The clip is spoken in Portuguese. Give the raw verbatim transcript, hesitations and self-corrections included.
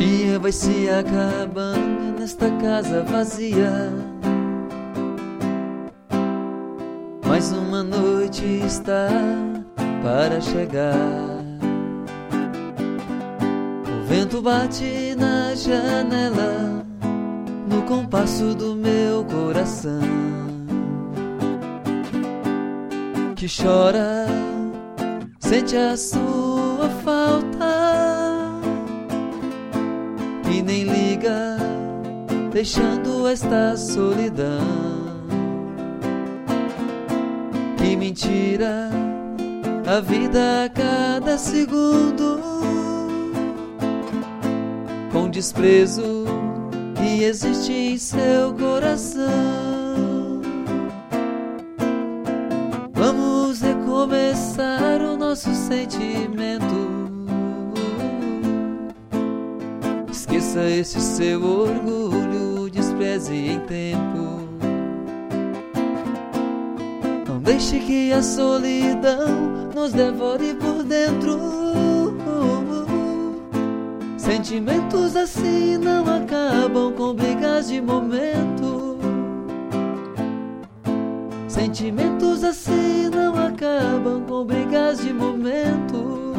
dia vai se acabando nesta casa vazia. Mais uma noite está para chegar. O vento bate na janela, no compasso do meu coração, que chora, sente a sua falta e nem liga, deixando esta solidão. Que mentira, a vida a cada segundo, com desprezo que existe em seu coração. Vamos recomeçar o nosso sentimento. Esqueça esse seu orgulho, despreze em tempo. Não deixe que a solidão nos devore por dentro. Sentimentos assim não acabam com brigas de momento. Sentimentos assim não acabam com brigas de momento.